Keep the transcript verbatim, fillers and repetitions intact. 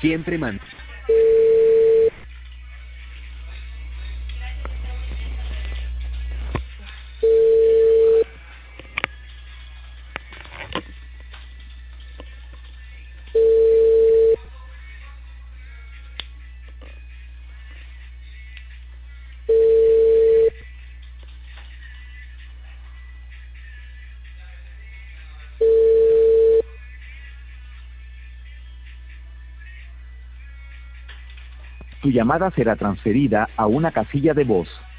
Siempre man. Tu llamada será transferida a una casilla de voz.